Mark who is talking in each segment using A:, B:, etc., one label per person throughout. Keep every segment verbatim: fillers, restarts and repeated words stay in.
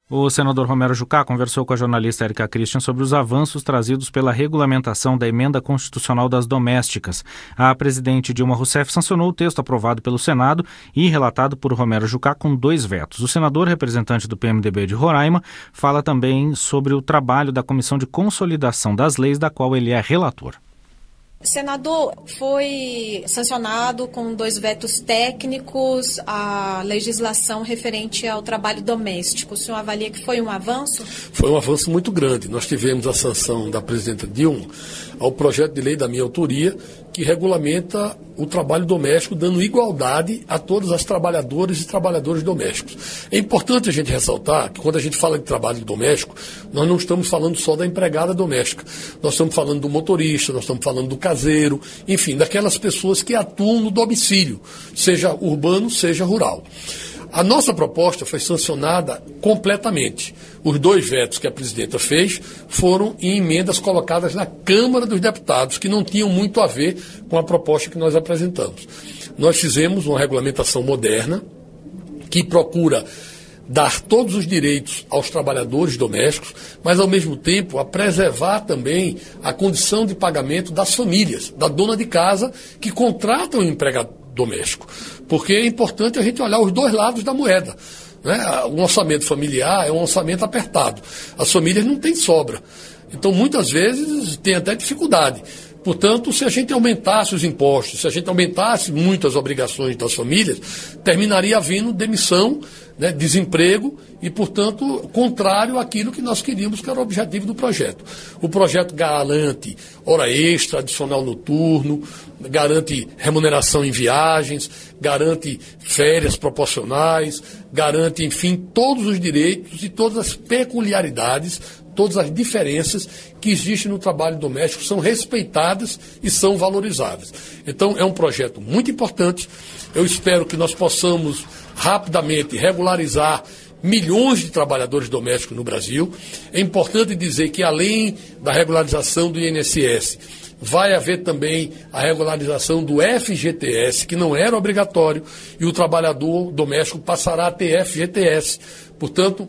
A: O senador Romero Jucá conversou com a jornalista Érica Christian sobre os avanços trazidos pela regulamentação da emenda constitucional das domésticas. A presidente Dilma Rousseff sancionou o texto aprovado pelo Senado e relatado por Romero Jucá com dois vetos. O senador, representante do P M D B de Roraima, fala também sobre o trabalho da Comissão de Consolidação das Leis, da qual ele é relator.
B: Senador, foi sancionado com dois vetos técnicos a legislação referente ao trabalho doméstico. O senhor avalia que foi um avanço?
C: Foi um avanço muito grande. Nós tivemos a sanção da presidenta Dilma ao projeto de lei da minha autoria, que regulamenta o trabalho doméstico, dando igualdade a todas as trabalhadoras e trabalhadores domésticos. É importante a gente ressaltar que quando a gente fala de trabalho doméstico, nós não estamos falando só da empregada doméstica. Nós estamos falando do motorista, nós estamos falando do caseiro, enfim, daquelas pessoas que atuam no domicílio, seja urbano, seja rural. A nossa proposta foi sancionada completamente. Os dois vetos que a presidenta fez foram em emendas colocadas na Câmara dos Deputados, que não tinham muito a ver com a proposta que nós apresentamos. Nós fizemos uma regulamentação moderna, que procura dar todos os direitos aos trabalhadores domésticos, mas, ao mesmo tempo, a preservar também a condição de pagamento das famílias, da dona de casa, que contratam o empregado doméstico. Porque é importante a gente olhar os dois lados da moeda. Né? O orçamento familiar é um orçamento apertado. As famílias não têm sobra. Então, muitas vezes, tem até dificuldade. Portanto, se a gente aumentasse os impostos, se a gente aumentasse muito as obrigações das famílias, terminaria havendo demissão, né, desemprego e, portanto, contrário àquilo que nós queríamos, que era o objetivo do projeto. O projeto garante hora extra, adicional noturno, garante remuneração em viagens, garante férias proporcionais, garante, enfim, todos os direitos e todas as peculiaridades, todas as diferenças que existem no trabalho doméstico são respeitadas e são valorizadas. Então, é um projeto muito importante. Eu espero que nós possamos rapidamente regularizar milhões de trabalhadores domésticos no Brasil. É importante dizer que, além da regularização do I N S S, vai haver também a regularização do F G T S, que não era obrigatório, e o trabalhador doméstico passará a ter F G T S. Portanto,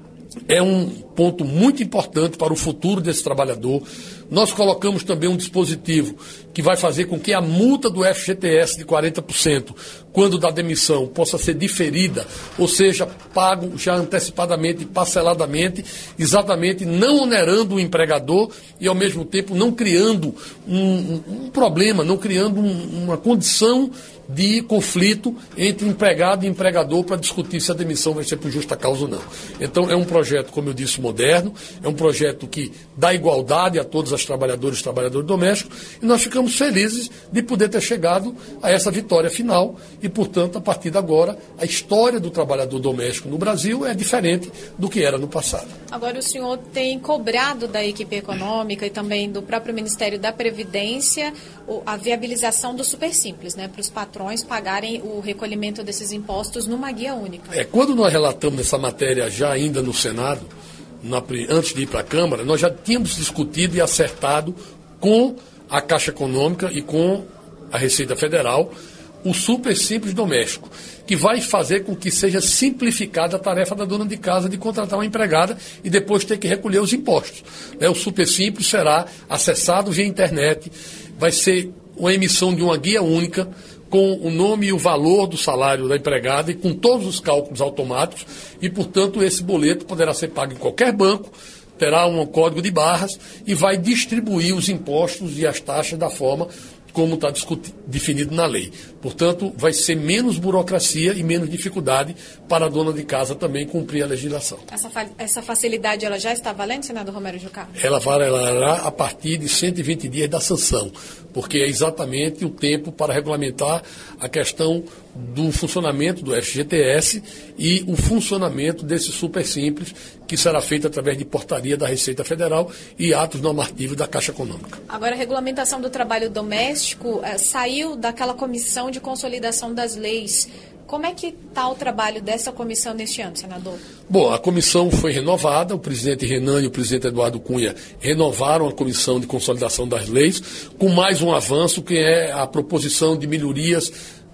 C: é um ponto muito importante para o futuro desse trabalhador. Nós colocamos também um dispositivo que vai fazer com que a multa do F G T S de quarenta por cento, quando da demissão, possa ser diferida, ou seja, pago já antecipadamente e parceladamente, exatamente não onerando o empregador e, ao mesmo tempo, não criando um, um, um problema, não criando um, uma condição de conflito entre empregado e empregador para discutir se a demissão vai ser por justa causa ou não. Então, é um projeto, como eu disse, moderno, é um projeto que dá igualdade a todos os trabalhadores e trabalhadores domésticos, e nós ficamos felizes de poder ter chegado a essa vitória final e, portanto, a partir de agora, a história do trabalhador doméstico no Brasil é diferente do que era no passado.
B: Agora, o senhor tem cobrado da equipe econômica e também do próprio Ministério da Previdência a viabilização do Super Simples, né, para os patrões pagarem o recolhimento desses impostos numa guia única.
C: É, quando nós relatamos essa matéria já ainda no Senado, na, antes de ir para a Câmara, nós já tínhamos discutido e acertado com a Caixa Econômica e com a Receita Federal o Super Simples Doméstico, que vai fazer com que seja simplificada a tarefa da dona de casa de contratar uma empregada e depois ter que recolher os impostos. Né? O Super Simples será acessado via internet, vai ser uma emissão de uma guia única com o nome e o valor do salário da empregada e com todos os cálculos automáticos e, portanto, esse boleto poderá ser pago em qualquer banco, terá um código de barras e vai distribuir os impostos e as taxas da forma como está definido na lei. Portanto, vai ser menos burocracia e menos dificuldade para a dona de casa também cumprir a legislação.
B: Essa, fa- essa facilidade ela já está valendo, senador Romero Jucá?
C: Ela valerá a partir de cento e vinte dias da sanção, porque é exatamente o tempo para regulamentar a questão do funcionamento do F G T S e o funcionamento desse Super Simples, que será feito através de portaria da Receita Federal e atos normativos da Caixa Econômica.
B: Agora, a regulamentação do trabalho doméstico eh, saiu daquela comissão de consolidação das leis. Como é que está o trabalho dessa comissão neste ano, senador?
C: Bom, a comissão foi renovada, o presidente Renan e o presidente Eduardo Cunha renovaram a comissão de consolidação das leis, com mais um avanço, que é a proposição de melhorias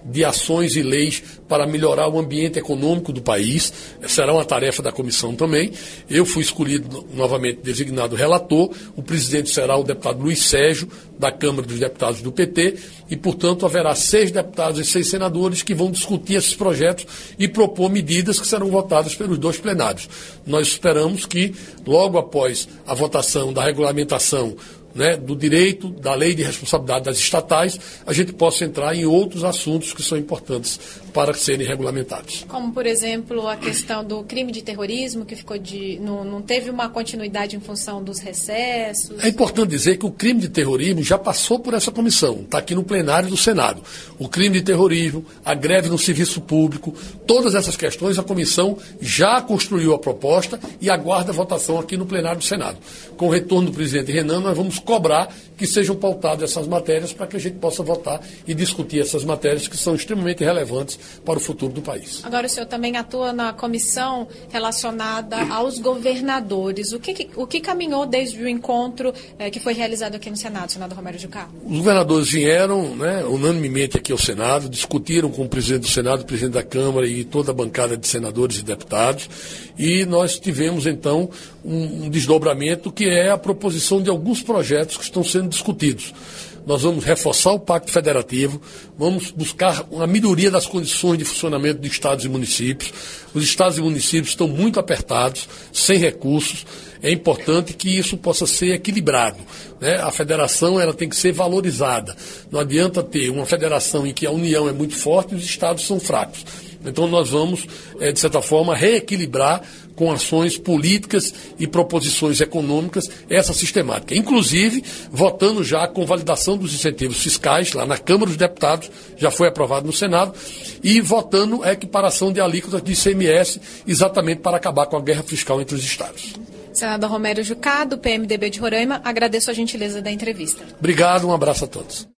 C: de ações e leis para melhorar o ambiente econômico do país. Será uma tarefa da comissão também. Eu fui escolhido novamente designado relator. O presidente será o deputado Luiz Sérgio, da Câmara dos Deputados do P T, e, portanto, haverá seis deputados e seis senadores que vão discutir esses projetos e propor medidas que serão votadas pelos dois plenários. Nós esperamos que, logo após a votação da regulamentação, né, do direito, da lei de responsabilidade das estatais, a gente possa entrar em outros assuntos que são importantes para serem regulamentados.
B: Como, por exemplo, a questão do crime de terrorismo, que ficou de, não, não teve uma continuidade em função dos recessos.
C: É importante dizer que o crime de terrorismo já passou por essa comissão, está aqui no plenário do Senado. O crime de terrorismo, a greve no serviço público, todas essas questões a comissão já construiu a proposta e aguarda a votação aqui no plenário do Senado. Com o retorno do presidente Renan, nós vamos cobrar que sejam pautadas essas matérias para que a gente possa votar e discutir essas matérias que são extremamente relevantes para o futuro do país.
B: Agora, o senhor também atua na comissão relacionada aos governadores. O que, o que caminhou desde o encontro eh, que foi realizado aqui no Senado, senador Romero Jucá?
C: Os governadores vieram, né, unanimemente aqui ao Senado, discutiram com o presidente do Senado, o presidente da Câmara e toda a bancada de senadores e deputados, e nós tivemos, então, um, um desdobramento que é a proposição de alguns projetos que estão sendo discutidos. Nós vamos reforçar o Pacto Federativo, vamos buscar uma melhoria das condições de funcionamento de estados e municípios. Os estados e municípios estão muito apertados, sem recursos. É importante que isso possa ser equilibrado, né? A federação ela tem que ser valorizada. Não adianta ter uma federação em que a União é muito forte e os estados são fracos. Então nós vamos, de certa forma, reequilibrar com ações políticas e proposições econômicas essa sistemática. Inclusive, votando já com validação dos incentivos fiscais, lá na Câmara dos Deputados, já foi aprovado no Senado, e votando a equiparação de alíquotas de I C M S, exatamente para acabar com a guerra fiscal entre os estados.
B: Senador Romero Jucá, do P M D B de Roraima, agradeço a gentileza da entrevista.
C: Obrigado, um abraço a todos.